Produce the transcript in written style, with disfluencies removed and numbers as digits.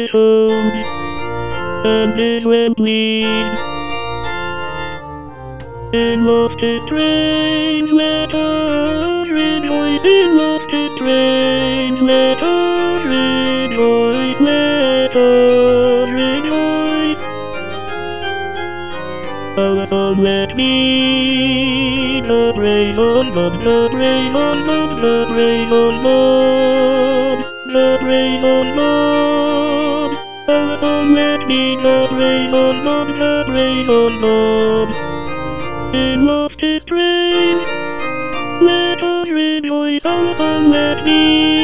settles, and is when pleased. In lofty strange letters rejoice, in lofty strange letters rejoice, let us rejoice. Our song let be the praise of God, the praise of God, the praise of God, the praise of God. Our song let be the praise of God, the praise of God. In lofty strains, let us rejoice, our song let be